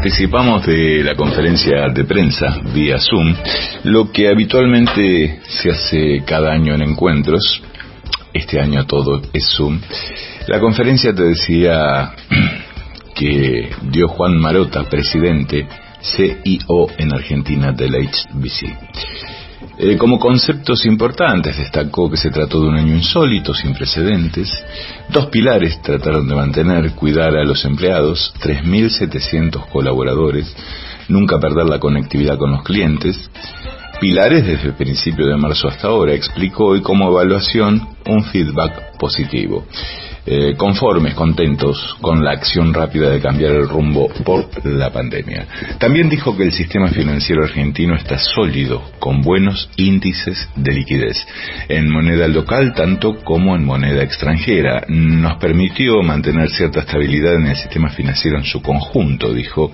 participamos de la conferencia de prensa vía Zoom, lo que habitualmente se hace cada año en encuentros. Este año todo es Zoom. La conferencia, te decía, que dio Juan Marotta, presidente, CIO en Argentina del HBC. Como conceptos importantes destacó que se trató de un año insólito, sin precedentes. 2 pilares trataron de mantener: cuidar a los empleados, 3.700 colaboradores, nunca perder la conectividad con los clientes. Pilares desde el principio de marzo hasta ahora, explicó, y como evaluación un feedback positivo. Conformes, contentos con la acción rápida de cambiar el rumbo por la pandemia. También dijo que el sistema financiero argentino está sólido, con buenos índices de liquidez, en moneda local tanto como en moneda extranjera. Nos permitió mantener cierta estabilidad en el sistema financiero en su conjunto, dijo,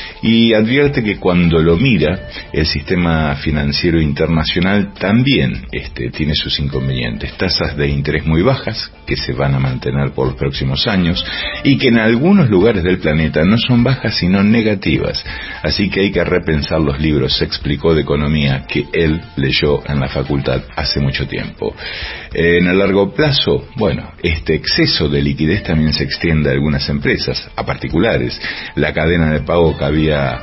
y advierte que cuando lo mira, el sistema financiero internacional también tiene sus inconvenientes. Tasas de interés muy bajas, que se van a mantener por los próximos años, y que en algunos lugares del planeta no son bajas sino negativas, así que hay que repensar los libros, se explicó, de economía que él leyó en la facultad hace mucho tiempo. En el largo plazo, este exceso de liquidez también se extiende a algunas empresas, a particulares. La cadena de pago que había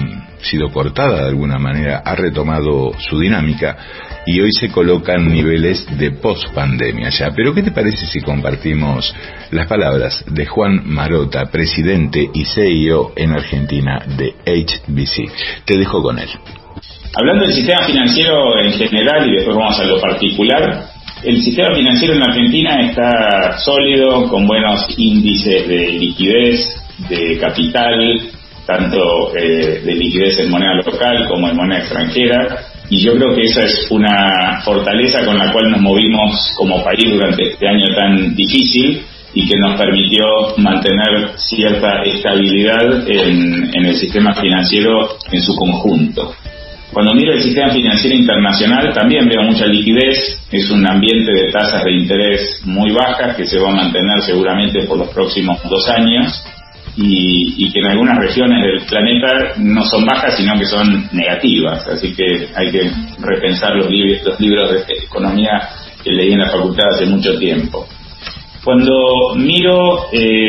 sido cortada de alguna manera ha retomado su dinámica y hoy se colocan niveles de post-pandemia ya. Pero ¿qué te parece si compartimos las palabras de Juan Marotta, presidente y CEO en Argentina de HBC? Te dejo con él. Hablando del sistema financiero en general y después vamos a lo particular, el sistema financiero en Argentina está sólido, con buenos índices de liquidez, de capital, tanto de liquidez en moneda local como en moneda extranjera, y yo creo que esa es una fortaleza con la cual nos movimos como país durante este año tan difícil y que nos permitió mantener cierta estabilidad en el sistema financiero en su conjunto. Cuando miro el sistema financiero internacional también veo mucha liquidez, es un ambiente de tasas de interés muy bajas que se va a mantener seguramente por los próximos 2 años y que en algunas regiones del planeta no son bajas sino que son negativas, así que hay que repensar los libros de economía que leí en la facultad hace mucho tiempo. Cuando miro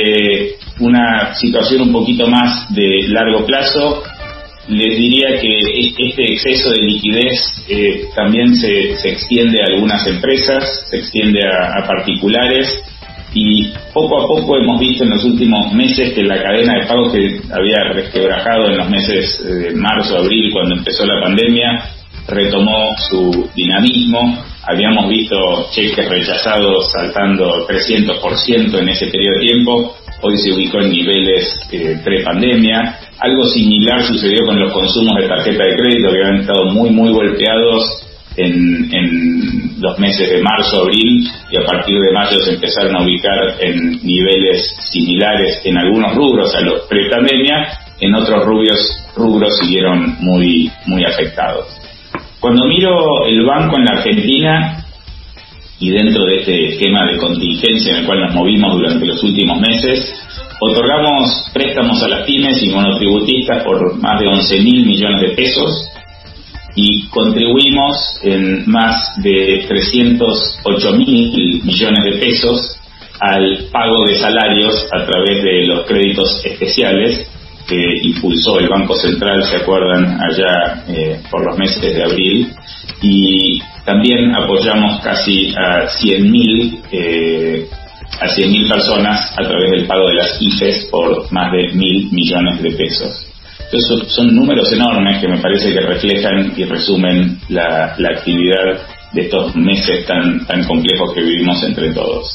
una situación un poquito más de largo plazo, les diría que este exceso de liquidez también se extiende a algunas empresas, se extiende a particulares, y poco a poco hemos visto en los últimos meses que la cadena de pagos que había resquebrajado en los meses de marzo, abril, cuando empezó la pandemia, retomó su dinamismo. Habíamos visto cheques rechazados saltando 300% en ese periodo de tiempo, hoy se ubicó en niveles pre-pandemia. Algo similar sucedió con los consumos de tarjeta de crédito, que habían estado muy golpeados en los meses de marzo, abril, y a partir de mayo se empezaron a ubicar en niveles similares en algunos rubros a los pre-pandemia, en otros rubros siguieron muy afectados. Cuando miro el banco en la Argentina y dentro de este esquema de contingencia en el cual nos movimos durante los últimos meses, otorgamos préstamos a las pymes y monotributistas por más de 11.000 millones de pesos y contribuimos en más de 308.000 millones de pesos al pago de salarios a través de los créditos especiales que impulsó el Banco Central, se acuerdan, allá por los meses de abril, y también apoyamos casi a 100.000 personas a través del pago de las IFES por más de 1.000 millones de pesos. Entonces son números enormes que me parece que reflejan y resumen la actividad de estos meses tan complejos que vivimos entre todos.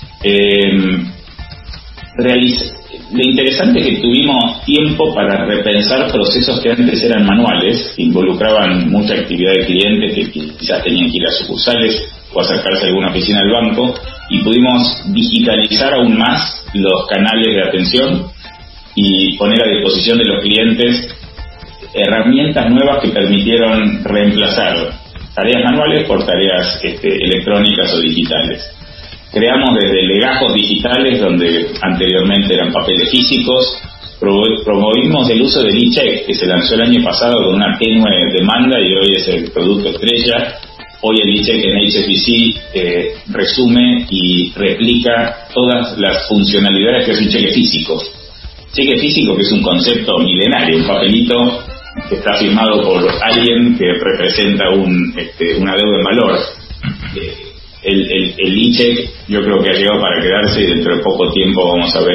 Lo interesante es que tuvimos tiempo para repensar procesos que antes eran manuales, que involucraban mucha actividad de clientes que quizás tenían que ir a sucursales o acercarse a alguna oficina del banco, y pudimos digitalizar aún más los canales de atención y poner a disposición de los clientes herramientas nuevas que permitieron reemplazar tareas manuales por tareas electrónicas o digitales. Creamos desde legajos digitales, donde anteriormente eran papeles físicos, promovimos el uso del e-check, que se lanzó el año pasado con una tenue demanda y hoy es el producto estrella. Hoy el e-check en HSBC resume y replica todas las funcionalidades que es un cheque físico. Cheque físico, que es un concepto milenario, un papelito que está firmado por alguien que representa una deuda en valor. El e-check yo creo que ha llegado para quedarse y dentro de poco tiempo vamos a ver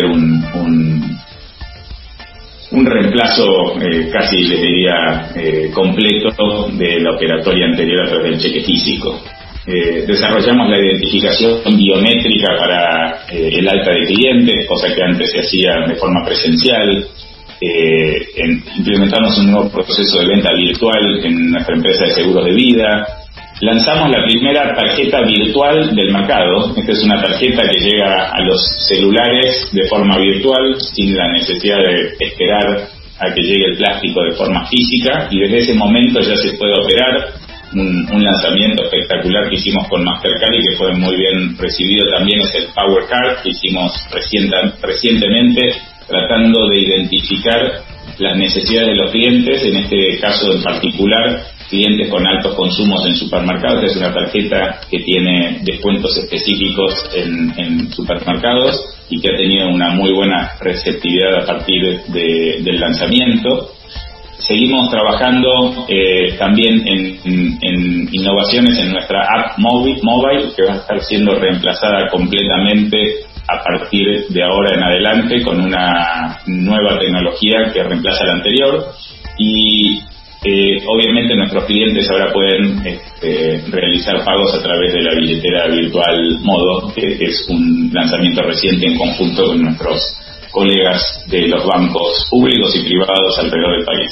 un reemplazo casi les diría completo de la operatoria anterior a través del cheque físico. Desarrollamos la identificación biométrica para el alta de clientes, cosa que antes se hacía de forma presencial. Implementamos un nuevo proceso de venta virtual en nuestra empresa de seguros de vida. Lanzamos la primera tarjeta virtual del mercado. Esta es una tarjeta que llega a los celulares de forma virtual, sin la necesidad de esperar a que llegue el plástico de forma física, y desde ese momento ya se puede operar. Un lanzamiento espectacular que hicimos con Mastercard y que fue muy bien recibido también es el Power Card, que hicimos recientemente, tratando de identificar las necesidades de los clientes, en este caso en particular clientes con altos consumos en supermercados. Es una tarjeta que tiene descuentos específicos en supermercados y que ha tenido una muy buena receptividad a partir del lanzamiento. Seguimos trabajando también en innovaciones en nuestra app mobile, que va a estar siendo reemplazada completamente a partir de ahora en adelante con una nueva tecnología que reemplaza la anterior. Y obviamente nuestros clientes ahora pueden realizar pagos a través de la billetera virtual Modo, que es un lanzamiento reciente en conjunto con nuestros colegas de los bancos públicos y privados alrededor del país.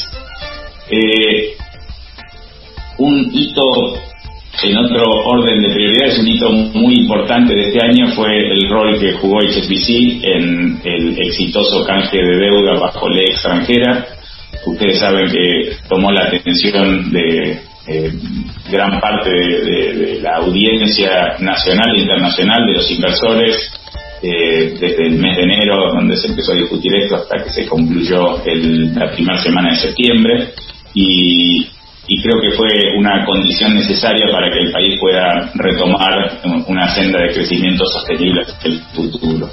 Un hito en otro orden de prioridades, un hito muy importante de este año fue el rol que jugó HSBC en el exitoso canje de deuda bajo ley extranjera. Ustedes saben que tomó la atención de gran parte de la audiencia nacional e internacional, de los inversores, desde el mes de enero, donde se empezó a discutir esto, hasta que se concluyó la primera semana de septiembre, y creo que fue una condición necesaria para que el país pueda retomar una senda de crecimiento sostenible hacia el futuro.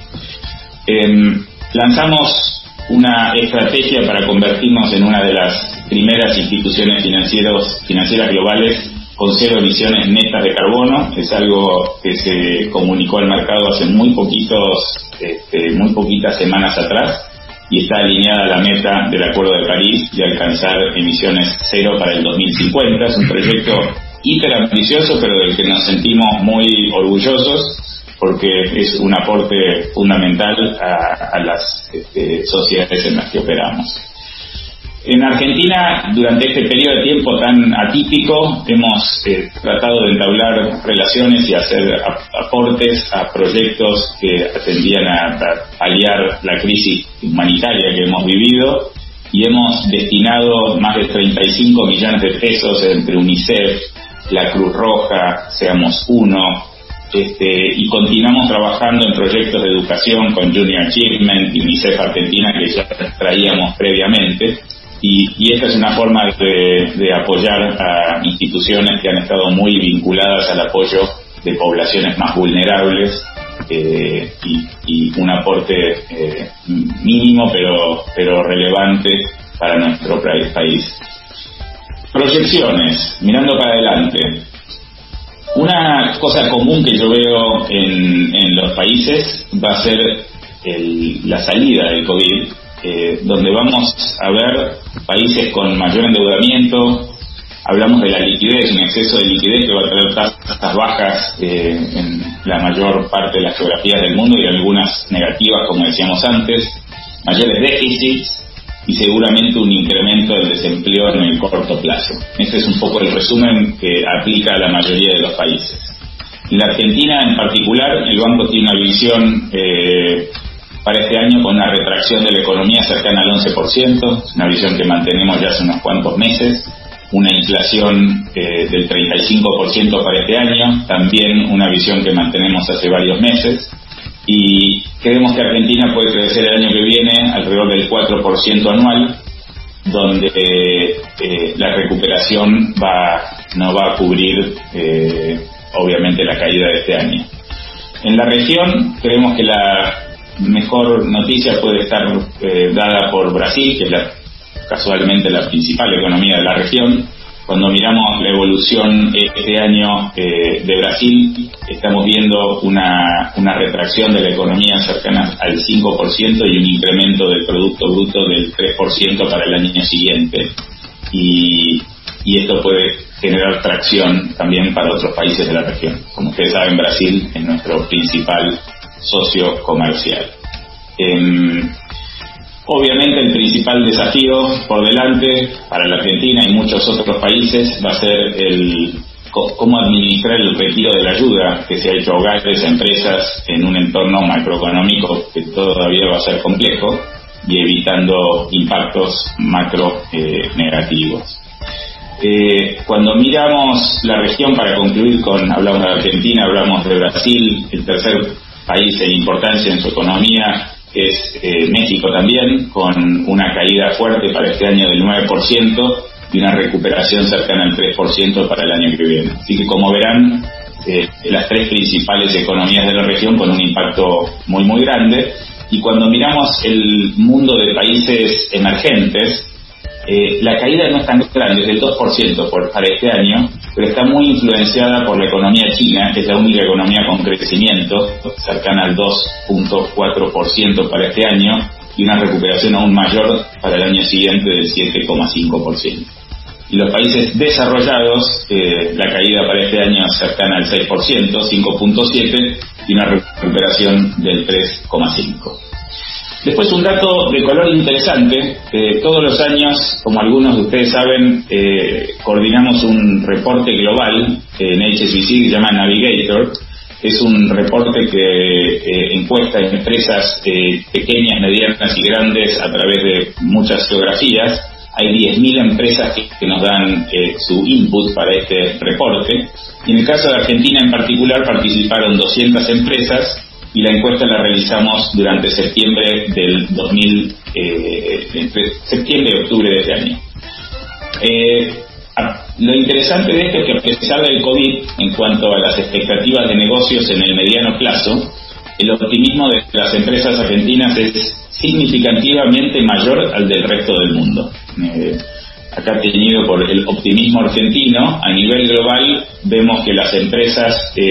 Lanzamos una estrategia para convertirnos en una de las primeras instituciones financieras globales con 0 emisiones netas de carbono. Es algo que se comunicó al mercado hace muy poquitas semanas atrás y está alineada a la meta del Acuerdo de París de alcanzar emisiones 0 para el 2050. Es un proyecto hiper ambicioso, pero del que nos sentimos muy orgullosos, porque es un aporte fundamental a las sociedades en las que operamos. En Argentina, durante este periodo de tiempo tan atípico, hemos tratado de entablar relaciones y hacer aportes a proyectos que atendían a paliar la crisis humanitaria que hemos vivido, y hemos destinado más de 35 millones de pesos entre UNICEF, la Cruz Roja, Seamos Uno, y continuamos trabajando en proyectos de educación con Junior Achievement y UNICEF Argentina, que ya traíamos previamente, y esta es una forma de apoyar a instituciones que han estado muy vinculadas al apoyo de poblaciones más vulnerables, y un aporte mínimo pero relevante para nuestro país. Proyecciones, mirando para adelante. Una cosa común que yo veo en los países va a ser la salida del COVID, donde vamos a ver países con mayor endeudamiento. Hablamos de la liquidez, un exceso de liquidez que va a traer tasas bajas en la mayor parte de las geografías del mundo, y algunas negativas, como decíamos antes, mayores déficits y seguramente un incremento del desempleo en el corto plazo. Este es un poco el resumen que aplica a la mayoría de los países. En la Argentina en particular, el banco tiene una visión para este año con una retracción de la economía cercana al 11%, una visión que mantenemos ya hace unos cuantos meses, una inflación del 35% para este año, también una visión que mantenemos hace varios meses. y creemos que Argentina puede crecer el año que viene alrededor del 4% anual, donde la recuperación no va a cubrir obviamente la caída de este año. En la región creemos que la mejor noticia puede estar dada por Brasil, que es casualmente la principal economía de la región. Cuando miramos la evolución este año de Brasil, estamos viendo una retracción de la economía cercana al 5% y un incremento del Producto Bruto del 3% para el año siguiente. Y esto puede generar tracción también para otros países de la región. Como ustedes saben, Brasil es nuestro principal socio comercial. Obviamente el principal desafío por delante para la Argentina y muchos otros países va a ser cómo administrar el retiro de la ayuda que se ha hecho a hogares, a empresas en un entorno macroeconómico que todavía va a ser complejo y evitando impactos macro negativos. Cuando miramos la región, para concluir hablamos de Argentina, hablamos de Brasil, el tercer país en importancia en su economía es México también, con una caída fuerte para este año del 9% y una recuperación cercana al 3% para el año que viene. Así que, como verán, las tres principales economías de la región con un impacto muy muy grande. Y cuando miramos el mundo de países emergentes, la caída no es tan grande, es del 2% para este año, pero está muy influenciada por la economía china, que es la única economía con crecimiento, cercana al 2.4% para este año, y una recuperación aún mayor para el año siguiente del 7,5%. Y los países desarrollados, la caída para este año es cercana al 6%, 5.7%, y una recuperación del 3,5%. Después, un dato de color interesante: todos los años, como algunos de ustedes saben, coordinamos un reporte global en HSBC que se llama Navigator. Es un reporte que encuesta en empresas pequeñas, medianas y grandes a través de muchas geografías. Hay 10.000 empresas que nos dan su input para este reporte. Y en el caso de Argentina en particular participaron 200 empresas, y la encuesta la realizamos durante septiembre entre septiembre y octubre de este año. Lo interesante de esto es que, a pesar del COVID, en cuanto a las expectativas de negocios en el mediano plazo, el optimismo de las empresas argentinas es significativamente mayor al del resto del mundo. Acá, tenido por el optimismo argentino, a nivel global vemos que las empresas,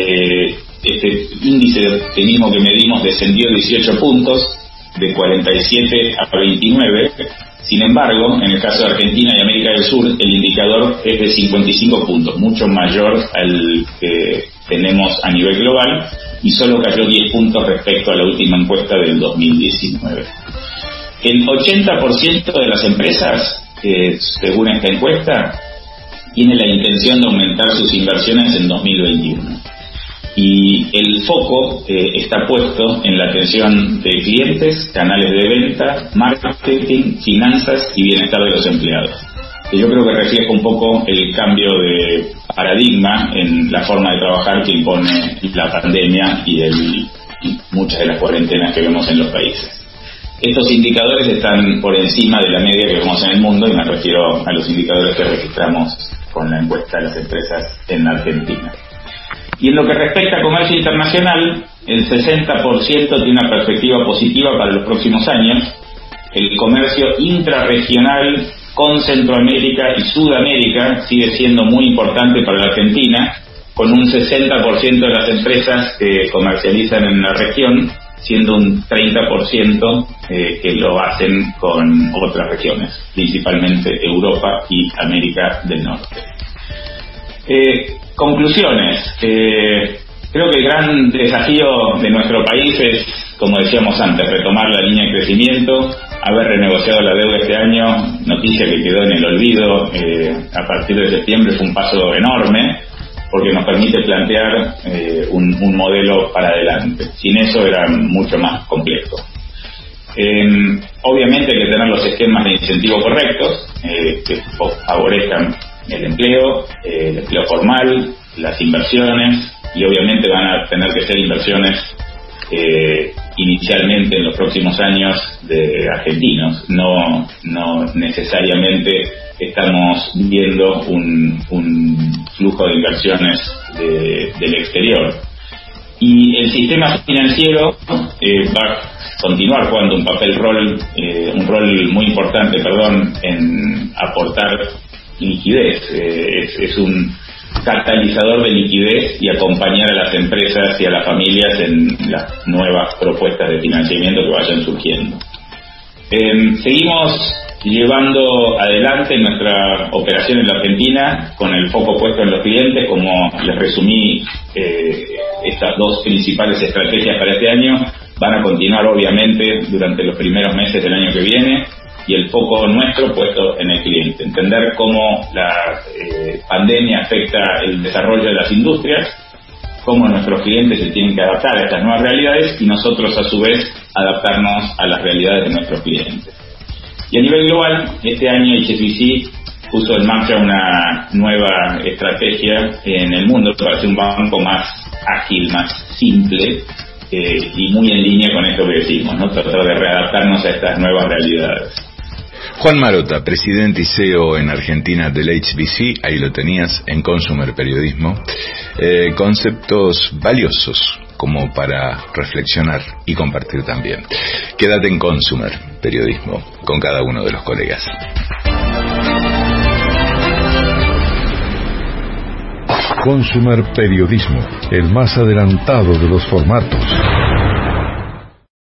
este índice de optimismo que medimos descendió 18 puntos, de 47 a 29. Sin embargo, en el caso de Argentina y América del Sur, el indicador es de 55 puntos, mucho mayor al que tenemos a nivel global, y solo cayó 10 puntos respecto a la última encuesta del 2019. El 80% de las empresas, según esta encuesta, tiene la intención de aumentar sus inversiones en 2021. Y el foco está puesto en la atención de clientes, canales de venta, marketing, finanzas y bienestar de los empleados. Que yo creo que refleja un poco el cambio de paradigma en la forma de trabajar que impone la pandemia y muchas de las cuarentenas que vemos en los países. Estos indicadores están por encima de la media que vemos en el mundo, y me refiero a los indicadores que registramos con la encuesta de las empresas en la Argentina. Y en lo que respecta a comercio internacional, el 60% tiene una perspectiva positiva para los próximos años. El comercio intrarregional con Centroamérica y Sudamérica sigue siendo muy importante para la Argentina, con un 60% de las empresas que comercializan en la región, siendo un 30% que lo hacen con otras regiones, principalmente Europa y América del Norte. Conclusiones. Creo que el gran desafío de nuestro país es, como decíamos antes, retomar la línea de crecimiento, haber renegociado la deuda este año, noticia que quedó en el olvido a partir de septiembre. Fue un paso enorme porque nos permite plantear un modelo para adelante. Sin eso era mucho más complejo. Obviamente hay que tener los esquemas de incentivo correctos que favorezcan el empleo formal, las inversiones, y obviamente van a tener que ser inversiones inicialmente en los próximos años de argentinos. No necesariamente estamos viendo un flujo de inversiones del exterior. Y el sistema financiero va a continuar jugando un rol muy importante, en aportar liquidez. Es un catalizador de liquidez y acompañar a las empresas y a las familias en las nuevas propuestas de financiamiento que vayan surgiendo. Seguimos llevando adelante nuestra operación en la Argentina con el foco puesto en los clientes. Como les resumí, estas dos principales estrategias para este año van a continuar obviamente durante los primeros meses del año que viene, y el foco nuestro puesto en el cliente, entender cómo la pandemia afecta el desarrollo de las industrias, cómo nuestros clientes se tienen que adaptar a estas nuevas realidades y nosotros a su vez adaptarnos a las realidades de nuestros clientes. Y a nivel global, este año HSBC puso en marcha una nueva estrategia en el mundo para ser un banco más ágil, más simple, y muy en línea con esto que decimos, ¿no? Tratar de readaptarnos a estas nuevas realidades. Juan Marotta, presidente y CEO en Argentina del HSBC, ahí lo tenías, en Consumer Periodismo. Conceptos valiosos como para reflexionar y compartir también. Quédate en Consumer Periodismo con cada uno de los colegas. Consumer Periodismo, el más adelantado de los formatos.